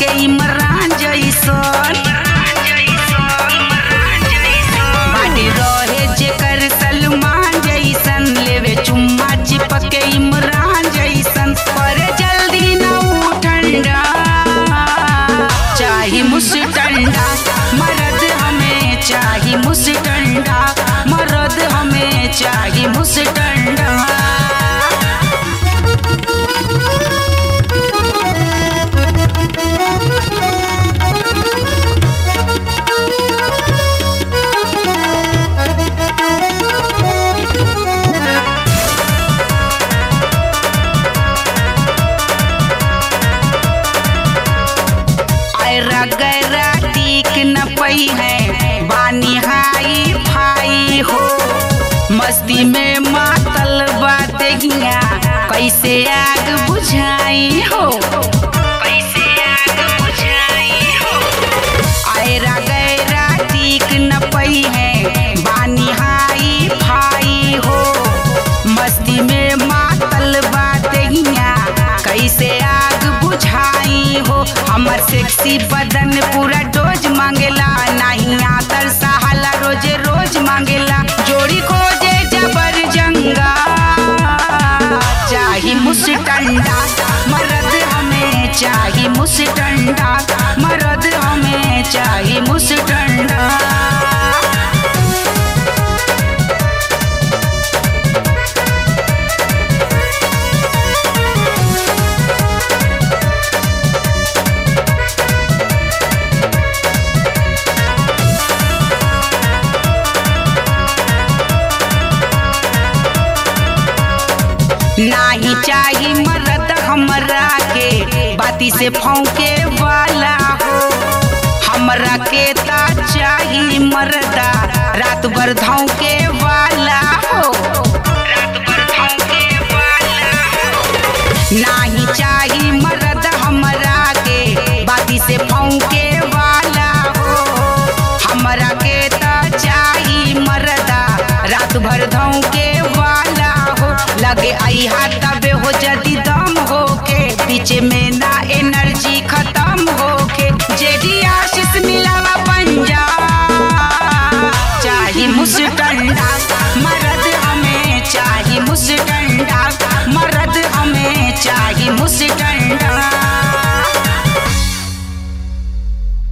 के इमरान जैसन बाटे रहे जेकर सलमान जैसन लेवे चुम्मा चिपक के इमरान जैसन पर जल्दी न ठंडा चाही मुस्टंडा मर्द हमें चाही मुस्टंडा मर्द हमें चाही मुस्टंडा। गैरा टीक न पई है बानी हाई फाई हो मस्ती में मातल बातेगिया कैसे आग बुझाई हो कैसे आग बुझाई हो। आयरा गैरा टीक न पई है बानी हाई फाई हो मस्ती में मातल बातेगिया कैसे आग बुझाई हो। हमर सेक्सी बदन पूरा डोज मांगेला नहीं आतर सहाला रोजे रोज मांगेला जोड़ी खोजे जबर जंगा चाही मुस्टंडा मर्द हमें चाही मुस्टंडा मर्द हमें चाही मुस्टंडा। नाही चाही मर्द हमरा के बाती से फौके वाला हो हमरा के ता चाही मर्दा रात भर धौके वाला हो रात भर धौके वाला हो। नाही चाही मर्द हमरा के बाती से फौके वाला हो हमरा के ता चाही मर्दा रात भर धौके वाला हो। लगे आई हाथ